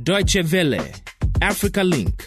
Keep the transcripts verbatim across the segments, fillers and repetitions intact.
Deutsche Welle, Africa Link.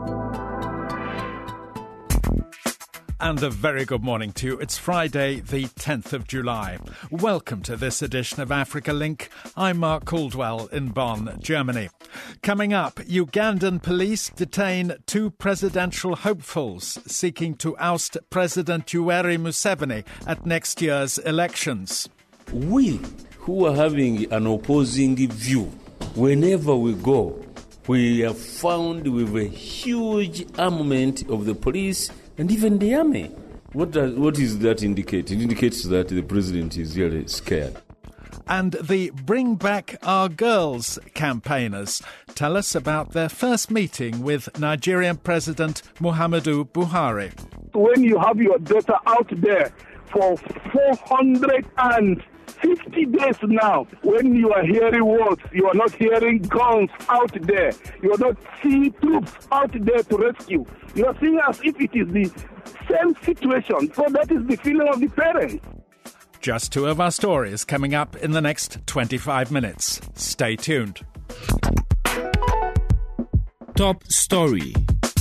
And a very good morning to you. It's Friday, the tenth of July. Welcome to this edition of Africa Link. I'm Mark Caldwell in Bonn, Germany. Coming up, Ugandan police detain two presidential hopefuls seeking to oust President Yoweri Museveni at next year's elections. We who are having an opposing view, whenever we go, we are found with a huge armament of the police and even the army. What does, what does that indicate? It indicates that the president is really scared. And the Bring Back Our Girls campaigners tell us about their first meeting with Nigerian President Muhammadu Buhari. When you have your daughter out there for four hundred fifty days now, when you are hearing words, you are not hearing guns out there, you are not seeing troops out there to rescue. You are seeing as if it is the same situation. So that is the feeling of the parents. Just two of our stories coming up in the next twenty-five minutes. Stay tuned. Top story.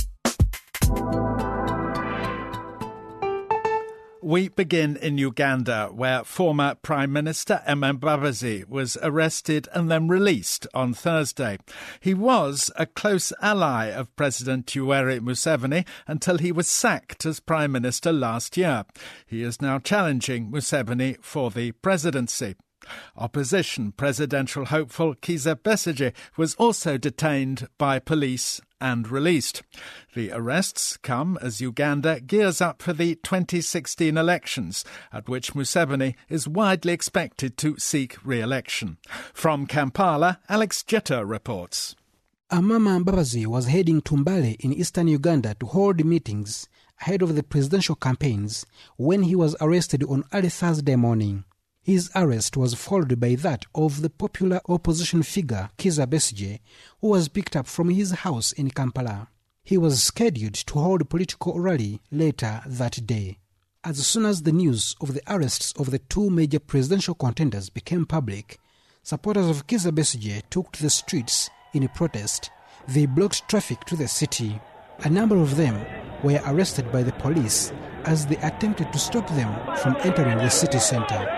We begin in Uganda, where former Prime Minister Emma Mbabazi was arrested and then released on Thursday. He was a close ally of President Yoweri Museveni until he was sacked as Prime Minister last year. He is now challenging Museveni for the presidency. Opposition presidential hopeful Kizza Besigye was also detained by police and released. The arrests come as Uganda gears up for the twenty sixteen elections, at which Museveni is widely expected to seek re-election. From Kampala, Alex Jetta reports. Amama Mbabazi was heading to Mbale in eastern Uganda to hold meetings ahead of the presidential campaigns when he was arrested on early Thursday morning. His arrest was followed by that of the popular opposition figure Kizza Besigye, who was picked up from his house in Kampala. He was scheduled to hold a political rally later that day. As soon as the news of the arrests of the two major presidential contenders became public, supporters of Kizza Besigye took to the streets in a protest. They blocked traffic to the city. A number of them were arrested by the police as they attempted to stop them from entering the city center.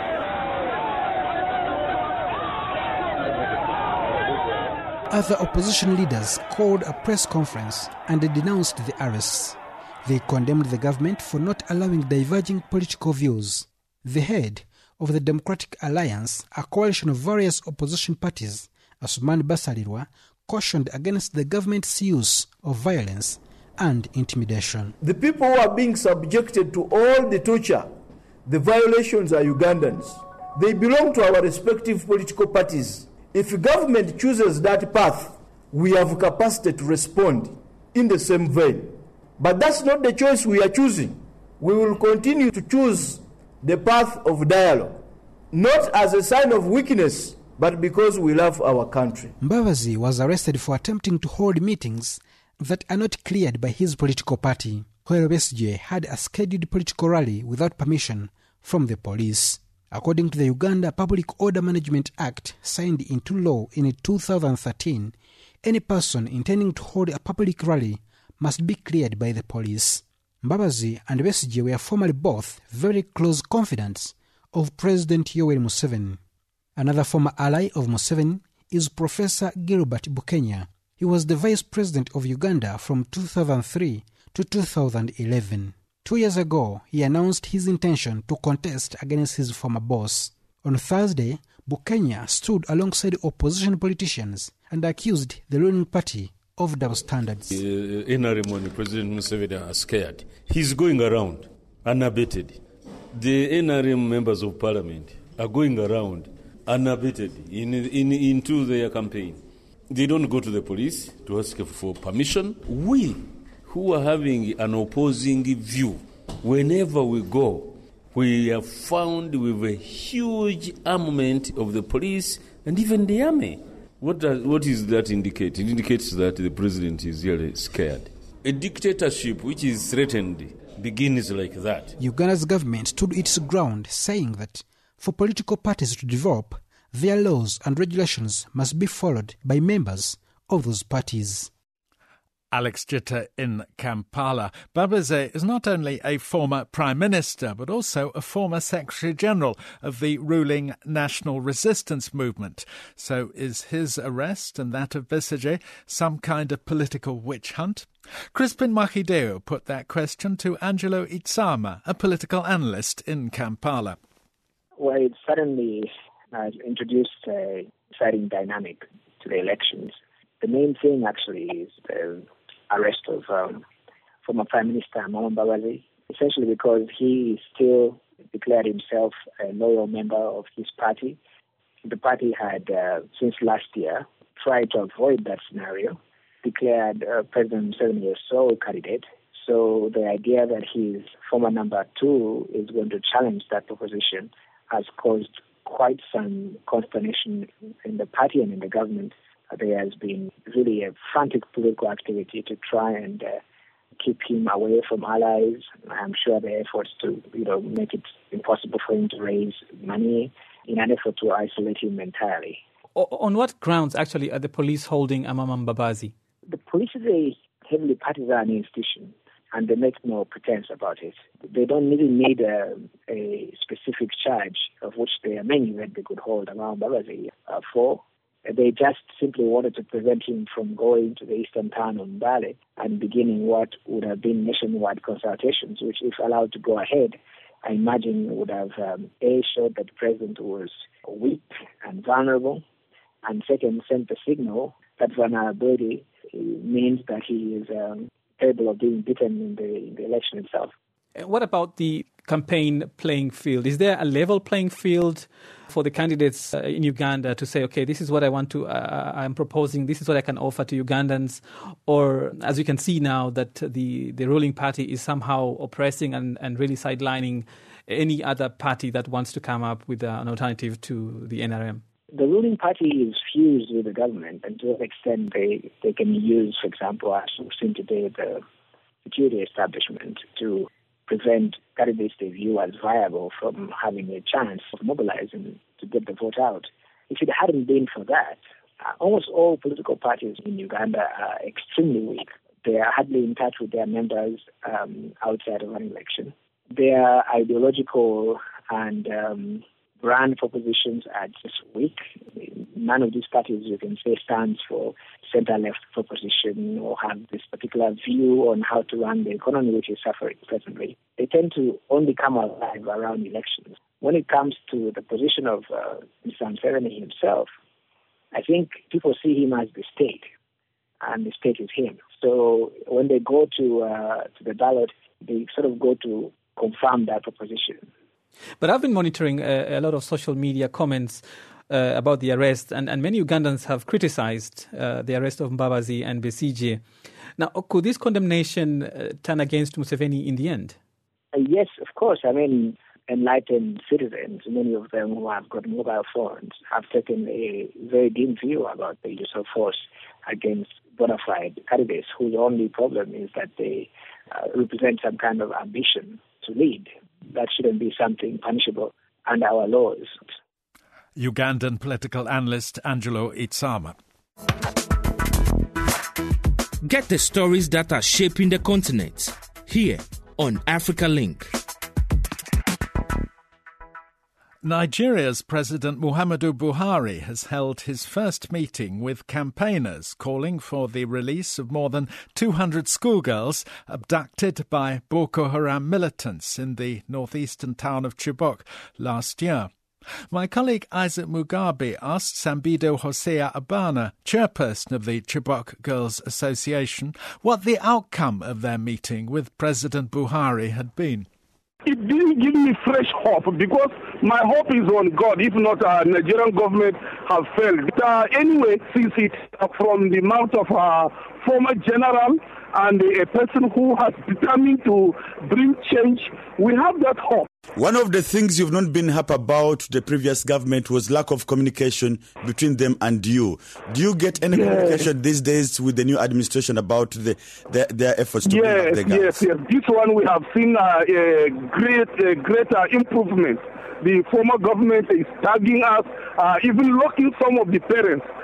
Other opposition leaders called a press conference and denounced the arrests. They condemned the government for not allowing diverging political views. The head of the Democratic Alliance, a coalition of various opposition parties, Asuman Basalirwa, cautioned against the government's use of violence and intimidation. The people who are being subjected to all the torture, the violations are Ugandans. They belong to our respective political parties. If government chooses that path, we have capacity to respond in the same vein. But that's not the choice we are choosing. We will continue to choose the path of dialogue, not as a sign of weakness, but because we love our country. Mbabazi was arrested for attempting to hold meetings that are not cleared by his political party, where Besigye had a scheduled political rally without permission from the police. According to the Uganda Public Order Management Act, signed into law in two thousand thirteen, any person intending to hold a public rally must be cleared by the police. Mbabazi and Besigye were formerly both very close confidants of President Yoweri Museveni. Another former ally of Museveni is Professor Gilbert Bukenya. He was the Vice President of Uganda from two thousand three to two thousand eleven. Two years ago, he announced his intention to contest against his former boss. On Thursday, Bukenya stood alongside opposition politicians and accused the ruling party of double standards. Uh, N R M and President Museveni are scared. He's going around unabated. The N R M members of parliament are going around unabated in, in, into their campaign. They don't go to the police to ask for permission. We who are having an opposing view, whenever we go, we are found with a huge armament of the police and even the army. What does, what does that indicate? It indicates that the president is really scared. A dictatorship which is threatened begins like that. Uganda's government stood its ground, saying that for political parties to develop, their laws and regulations must be followed by members of those parties. Alex Jitter in Kampala. Mbabazi is not only a former Prime Minister, but also a former Secretary-General of the ruling National Resistance Movement. So is his arrest and that of Besigye some kind of political witch hunt? Crispin Mwakideu put that question to Angelo Itsama, a political analyst in Kampala. Well, it certainly has introduced a exciting dynamic to the elections. The main thing actually is the arrest of um, former Prime Minister Amama Mbabazi, essentially because he still declared himself a loyal member of his party. The party had, uh, since last year, tried to avoid that scenario, declared uh, President Museveni a sole candidate. So the idea that his former number two is going to challenge that proposition has caused quite some consternation in the party and in the government. There has been really a frantic political activity to try and uh, keep him away from allies. I'm sure the efforts to, you know, make it impossible for him to raise money in an effort to isolate him entirely. On what grounds, actually, are the police holding Amama Mbabazi? The police is a heavily partisan institution, and they make no pretense about it. They don't really need a, a specific charge of which there are many that they could hold Amama Mbabazi uh, for. They just simply wanted to prevent him from going to the eastern town of Mbale and beginning what would have been nationwide consultations, which, if allowed to go ahead, I imagine would have, um, A, showed that the president was weak and vulnerable, and second, sent the signal that vulnerability means that he is um, capable of being beaten in the, in the election itself. What about the campaign playing field? Is there a level playing field for the candidates uh, in Uganda to say, okay, this is what I want to, uh, I'm proposing, this is what I can offer to Ugandans? Or, as you can see now, that the, the ruling party is somehow oppressing and, and really sidelining any other party that wants to come up with uh, an alternative to the N R M? The ruling party is fused with the government, and to that extent they, they can use, for example, as we've seen today, the security establishment to prevent candidates they view as viable from having a chance of mobilizing to get the vote out. If it hadn't been for that, uh, almost all political parties in Uganda are extremely weak. They are hardly in touch with their members um, outside of an election. Their ideological and um, brand propositions are just weak. None of these parties, you can say, stands for center-left proposition or have this particular view on how to run the economy, which is suffering presently. They tend to only come alive around elections. When it comes to the position of uh, Mister Museveni himself, I think people see him as the state, and the state is him. So when they go to uh, to the ballot, they sort of go to confirm that proposition. But I've been monitoring a, a lot of social media comments uh, about the arrest, and, and many Ugandans have criticized uh, the arrest of Mbabazi and Besigye. Now, could this condemnation uh, turn against Museveni in the end? Uh, yes, of course. I mean, enlightened citizens, many of them who have got mobile phones, have taken a very dim view about the use of force against bona fide candidates whose only problem is that they uh, represent some kind of ambition to lead. That shouldn't be something punishable under our laws. Ugandan political analyst Angelo Itsama. Get the stories that are shaping the continent here on Africa Link. Nigeria's President Muhammadu Buhari has held his first meeting with campaigners calling for the release of more than two hundred schoolgirls abducted by Boko Haram militants in the northeastern town of Chibok last year. My colleague Isaac Mugabe asked Sambido Hosea Abana, chairperson of the Chibok Girls Association, what the outcome of their meeting with President Buhari had been. It didn't give me fresh hope because my hope is on God. If not, our Nigerian government have failed. Uh, anyway, since it uh, from the mouth of a former general and a person who has determined to bring change, we have that hope. One of the things you've not been happy about the previous government was lack of communication between them and you. Do you get any yes. communication these days with the new administration about the, the, their efforts to yes, bring up the girls? Yes, yes. This one we have seen uh, a great, a greater improvement. The former government is tagging us, uh, even locking some of the parents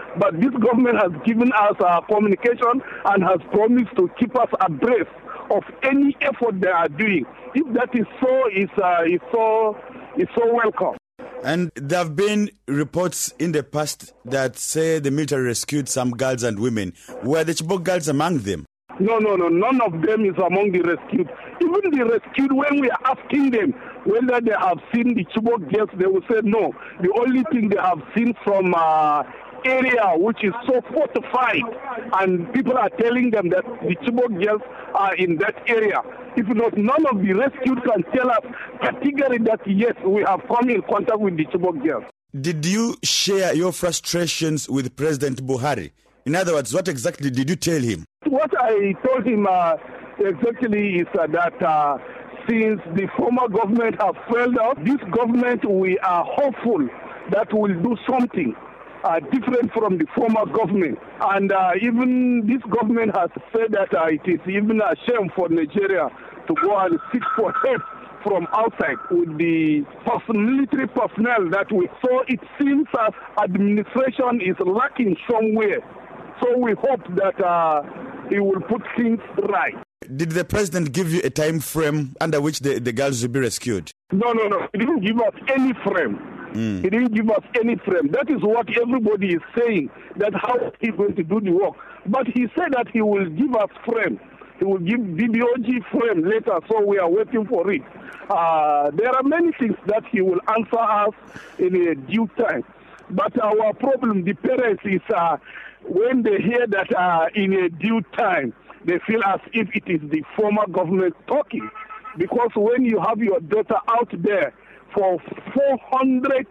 But this government has given us uh, communication and has promised to keep us abreast of any effort they are doing. If that is so, it's, uh, it's so, it's so welcome. And there have been reports in the past that say the military rescued some girls and women. Were the Chibok girls among them? No, no, no. None of them is among the rescued. Even the rescued, when we are asking them whether they have seen the Chibok girls, they will say no. The only thing they have seen from uh, area which is so fortified, and people are telling them that the Chibok girls are in that area. If not, none of the rescued can tell us categorically that yes, we have come in contact with the Chibok girls. Did you share your frustrations with President Buhari? In other words, what exactly did you tell him? What I told him uh, exactly is uh, that uh, since the former government has failed us, this government, we are hopeful that will do something Uh, different from the former government. And uh, even this government has said that uh, it is even a shame for Nigeria to go and seek for help from outside with the military personnel that we saw. It seems as administration is lacking somewhere. So we hope that uh, he will put things right. Did the president give you a time frame under which the, the girls will be rescued? No, no, no. He didn't give us any frame. Mm. He didn't give us any frame. That is what everybody is saying, that how he's going to do the work. But he said that he will give us frame. He will give B B O G frame later, so we are waiting for it. Uh, there are many things that he will answer us in a due time. But our problem, the parents, is uh, when they hear that uh, in a due time, they feel as if it is the former government talking. Because when you have your daughter out there for four hundred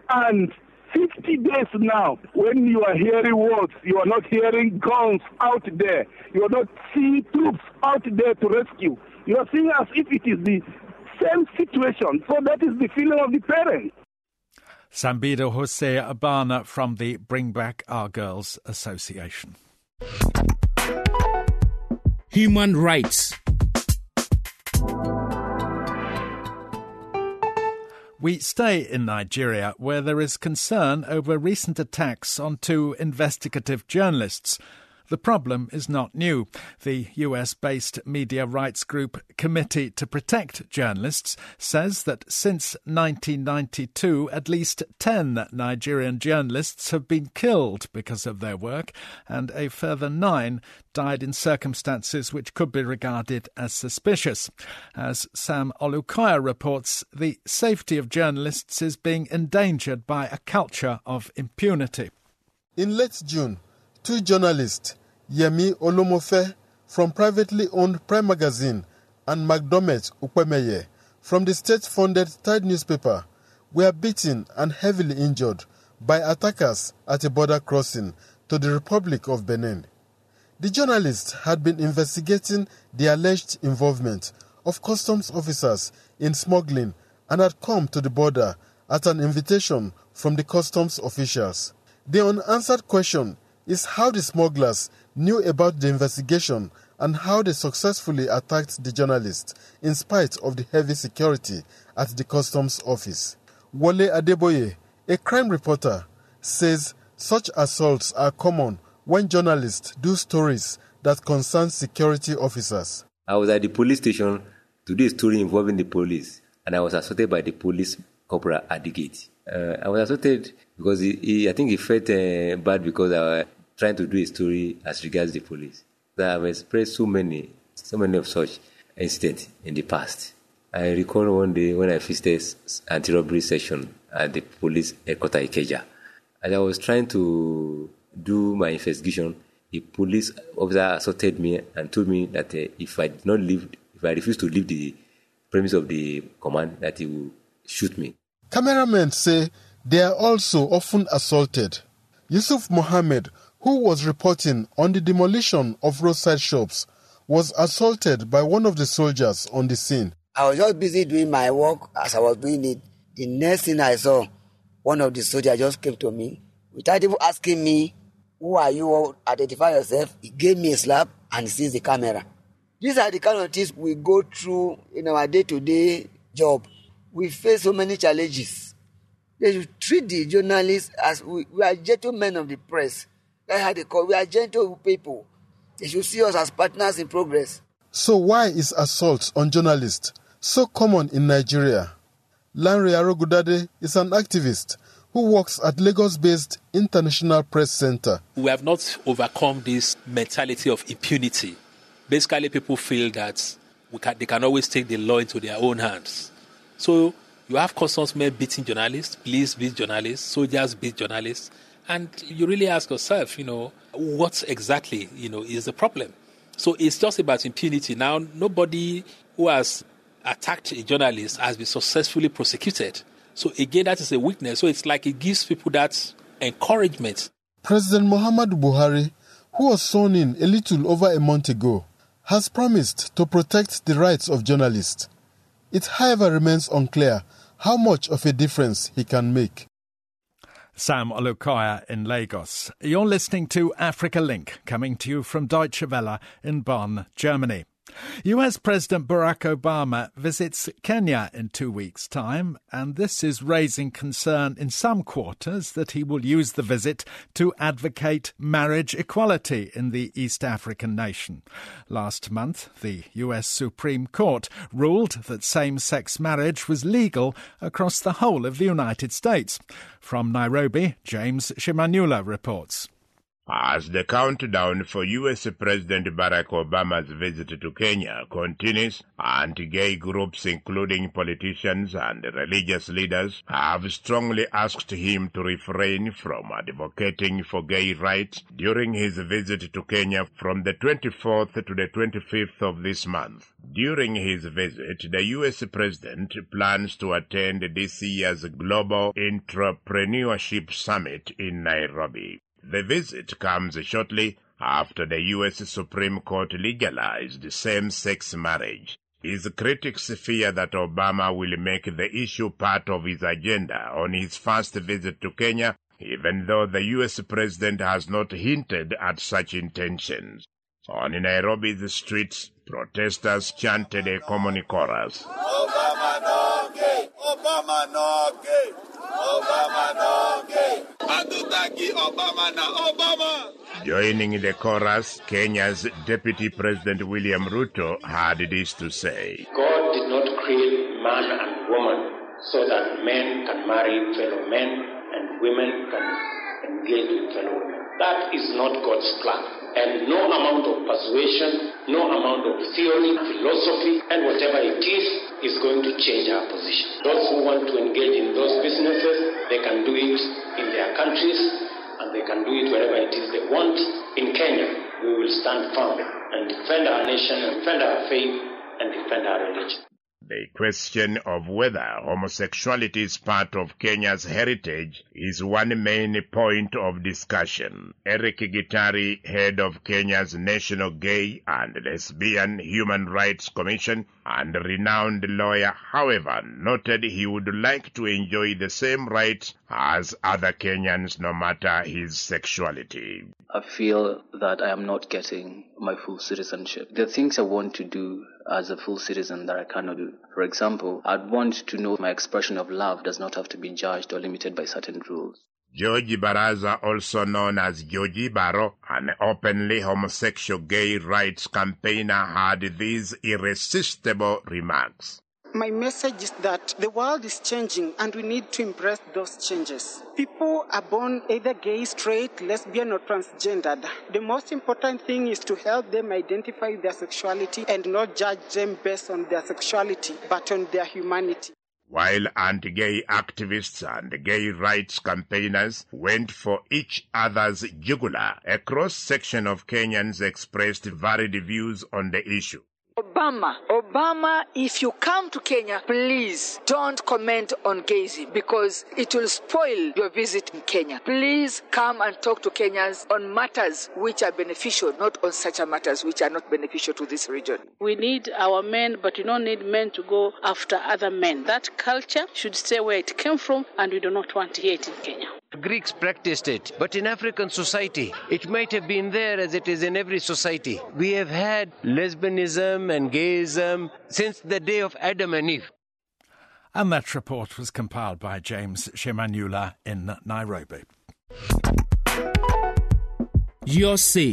fifty days now, when you are hearing words, you are not hearing guns out there, you are not seeing troops out there to rescue. You are seeing as if it is the same situation. So that is the feeling of the parents. Sambido Jose Abana from the Bring Back Our Girls Association. Human rights. We stay in Nigeria, where there is concern over recent attacks on two investigative journalists. The problem is not new. The U S-based media rights group Committee to Protect Journalists says that since nineteen ninety-two, at least ten Nigerian journalists have been killed because of their work, and a further nine died in circumstances which could be regarded as suspicious. As Sam Olukoya reports, the safety of journalists is being endangered by a culture of impunity. In late June, two journalists, Yemi Olomofe from privately owned Prime Magazine and McDermott Upemeye from the state-funded Tide newspaper, were beaten and heavily injured by attackers at a border crossing to the Republic of Benin. The journalists had been investigating the alleged involvement of customs officers in smuggling and had come to the border at an invitation from the customs officials. The unanswered question is how the smugglers knew about the investigation and how they successfully attacked the journalists in spite of the heavy security at the customs office. Wole Adeboye, a crime reporter, says such assaults are common when journalists do stories that concern security officers. I was at the police station to do a story involving the police, and I was assaulted by the police corporal at the gate. Uh, I was assaulted because he, he, I think he felt uh, bad because I was trying to do a story as regards the police. I have expressed so many, so many of such incidents in the past. I recall one day when I visited anti-robbery session at the police headquarters Ikeja. As I was trying to do my investigation, a police officer assaulted me and told me that uh, if I did not leave, if I refused to leave the premise of the command, that he would shoot me. Cameramen say they are also often assaulted. Yusuf Mohammed, who was reporting on the demolition of roadside shops, was assaulted by one of the soldiers on the scene. I was just busy doing my work as I was doing it. The next thing I saw, one of the soldiers just came to me. Without even asking me, who are you, identify yourself, he gave me a slap and seized the camera. These are the kind of things we go through in our day-to-day job. We face so many challenges. They should treat the journalists as we, we are gentlemen of the press. That's how they call. We are gentle people. They should see us as partners in progress. So why is assault on journalists so common in Nigeria? Lanre Arogudade is an activist who works at Lagos-based International Press Center. We have not overcome this mentality of impunity. Basically, people feel that we can, they can always take the law into their own hands. So you have customs men beating journalists, police beat journalists, soldiers beat journalists, and you really ask yourself, you know, what exactly, you know, is the problem? So it's just about impunity. Now, nobody who has attacked a journalist has been successfully prosecuted. So again, that is a weakness. So it's like it gives people that encouragement. President Muhammadu Buhari, who was sworn in a little over a month ago, has promised to protect the rights of journalists. It, however, remains unclear how much of a difference he can make. Sam Olukoya in Lagos. You're listening to Africa Link, coming to you from Deutsche Welle in Bonn, Germany. U S President Barack Obama visits Kenya in two weeks' time, and this is raising concern in some quarters that he will use the visit to advocate marriage equality in the East African nation. Last month, the U S Supreme Court ruled that same-sex marriage was legal across the whole of the United States. From Nairobi, James Shimanyula reports. As the countdown for U S President Barack Obama's visit to Kenya continues, anti-gay groups including politicians and religious leaders have strongly asked him to refrain from advocating for gay rights during his visit to Kenya from the twenty-fourth to the twenty-fifth of this month. During his visit, the U S President plans to attend this year's Global Entrepreneurship Summit in Nairobi. The visit comes shortly after the U S Supreme Court legalized same-sex marriage. His critics fear that Obama will make the issue part of his agenda on his first visit to Kenya, even though the U S president has not hinted at such intentions. On Nairobi's streets, protesters chanted a common chorus. Obama no gay! Obama no gay! Obama no gay! Hatutaki Obama na Obama! Joining the chorus, Kenya's Deputy President William Ruto had this to say. God did not create man and woman so that men can marry fellow men and women can engage with fellow women. That is not God's plan. And no amount of persuasion, no amount of theory, philosophy, and whatever it is, is going to change our position. Those who want to engage in those businesses, they can do it in their countries, and they can do it wherever it is they want. In Kenya, we will stand firm and defend our nation, and defend our faith, and defend our religion. The question of whether homosexuality is part of Kenya's heritage is one main point of discussion. Eric Gitari, head of Kenya's National Gay and Lesbian Human Rights Commission and renowned lawyer, however, noted he would like to enjoy the same rights as other Kenyans no matter his sexuality. I feel that I am not getting my full citizenship. There are things I want to do as a full citizen that I cannot do. For example, I'd want to know my expression of love does not have to be judged or limited by certain rules. George Baraza, also known as Georgie Baro, an openly homosexual gay rights campaigner, had these irresistible remarks. My message is that the world is changing and we need to embrace those changes. People are born either gay, straight, lesbian or transgendered. The most important thing is to help them identify their sexuality and not judge them based on their sexuality, but on their humanity. While anti-gay activists and gay rights campaigners went for each other's jugular, a cross-section of Kenyans expressed varied views on the issue. Obama, Obama, if you come to Kenya, please don't comment on gayism because it will spoil your visit in Kenya. Please come and talk to Kenyans on matters which are beneficial, not on such matters which are not beneficial to this region. We need our men, but we don't need men to go after other men. That culture should stay where it came from, and we do not want hate in Kenya. Greeks practiced it, but in African society, it might have been there as it is in every society. We have had lesbianism and gayism since the day of Adam and Eve. And that report was compiled by James Shimanyula in Nairobi. Your say.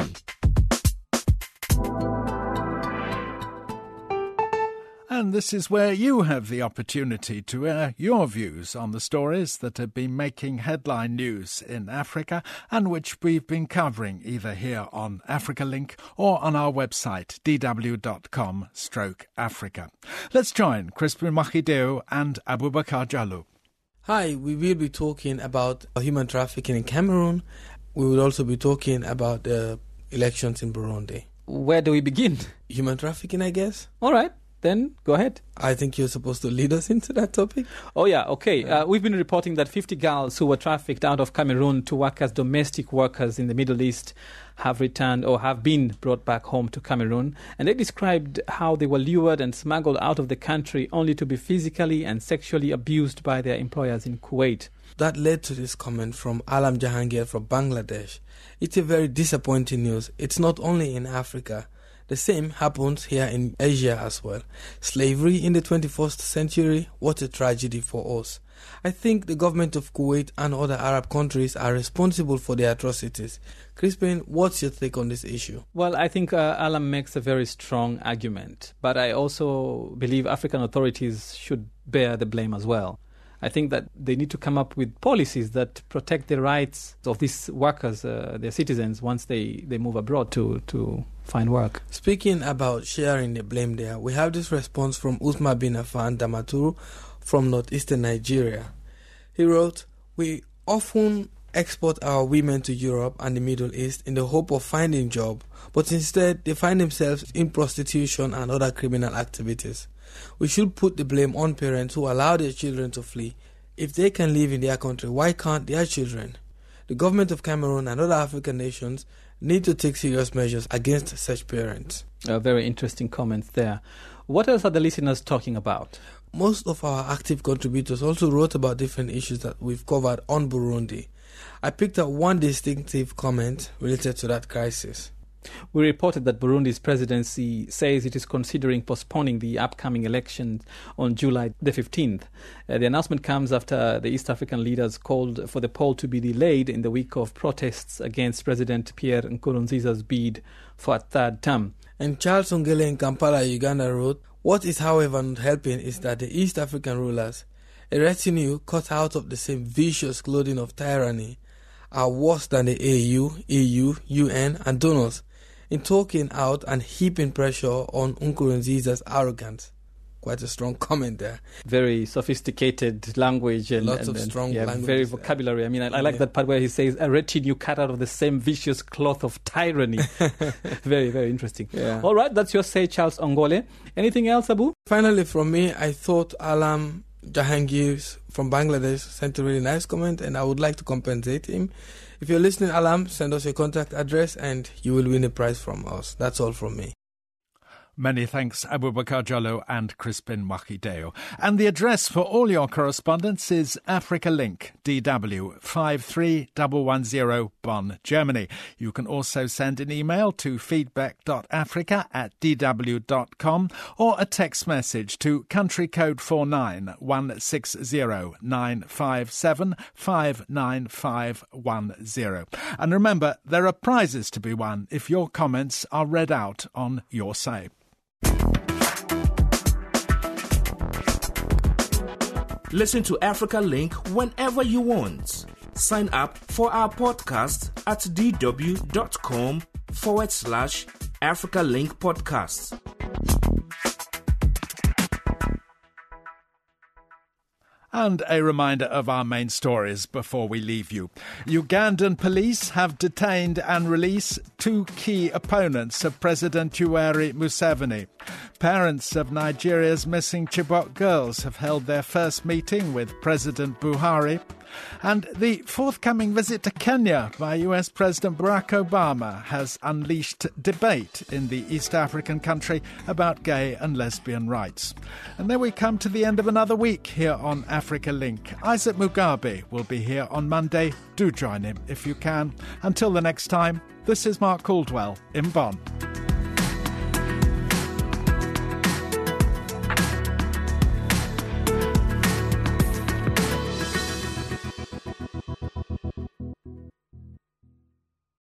And this is where you have the opportunity to air your views on the stories that have been making headline news in Africa and which we've been covering either here on Africa Link or on our website, d w dot com stroke Africa. Let's join Crispin Makideo and Abubakar Jallo. Hi, we will be talking about human trafficking in Cameroon. We will also be talking about the elections in Burundi. Where do we begin? Human trafficking, I guess. All right. Then go ahead. I think you're supposed to lead us into that topic. Oh, yeah, okay. Uh, we've been reporting that fifty girls who were trafficked out of Cameroon to work as domestic workers in the Middle East have returned or have been brought back home to Cameroon. And they described how they were lured and smuggled out of the country only to be physically and sexually abused by their employers in Kuwait. That led to this comment from Alam Jahangir from Bangladesh. It's a very disappointing news. It's not only in Africa. The same happens here in Asia as well. Slavery in the twenty-first century, what a tragedy for us. I think the government of Kuwait and other Arab countries are responsible for their atrocities. Crispin, what's your take on this issue? Well, I think uh, Alam makes a very strong argument, but I also believe African authorities should bear the blame as well. I think that they need to come up with policies that protect the rights of these workers, uh, their citizens, once they, they move abroad to, to find work. Speaking about sharing the blame there, we have this response from Usma bin Affan Damaturu from northeastern Nigeria. He wrote, "We often export our women to Europe and the Middle East in the hope of finding a job, but instead they find themselves in prostitution and other criminal activities. We should put the blame on parents who allow their children to flee. If they can live in their country, why can't their children? The government of Cameroon and other African nations need to take serious measures against such parents." Uh, very interesting comments there. What else are the listeners talking about? Most of our active contributors also wrote about different issues that we've covered on Burundi. I picked up one distinctive comment related to that crisis. We reported that Burundi's presidency says it is considering postponing the upcoming elections on July the fifteenth. Uh, the announcement comes after the East African leaders called for the poll to be delayed in the week of protests against President Pierre Nkurunziza's bid for a third term. And Charles Ongele in Kampala, Uganda wrote, "What is however not helping is that the East African rulers, a retinue cut out of the same vicious clothing of tyranny, are worse than the A U, E U, U N and donors in talking out and heaping pressure on Nkurunziza's arrogance." Quite a strong comment there. Very sophisticated language. And, Lots and, of and, strong yeah, language. Very vocabulary. I mean, I, I like yeah. that part where he says, a retinue cut out of the same vicious cloth of tyranny. Very, very interesting. Yeah. All right, that's your say, Charles Ongole. Anything else, Abu? Finally, from me, I thought Alam Jahangir from Bangladesh sent a really nice comment, and I would like to compensate him. If you're listening, Alam, send us your contact address and you will win a prize from us. That's all from me. Many thanks, Abubakar Jallo and Crispin Makideo. And the address for all your correspondence is Africa Link, D W five three one one zero, Bonn, Germany. You can also send an email to feedback.africa at dw.com or a text message to country code four nine one six zero nine five seven five nine five one zero. And remember, there are prizes to be won if your comments are read out on Your Say. Listen to Africa Link whenever you want. Sign up for our podcast at dw.com forward slash Africa Link podcasts. And a reminder of our main stories before we leave you. Ugandan police have detained and released two key opponents of President Yoweri Museveni. Parents of Nigeria's missing Chibok girls have held their first meeting with President Buhari. And the forthcoming visit to Kenya by U S President Barack Obama has unleashed debate in the East African country about gay and lesbian rights. And then we come to the end of another week here on Africa Link. Isaac Mugabe will be here on Monday. Do join him if you can. Until the next time, this is Mark Caldwell in Bonn.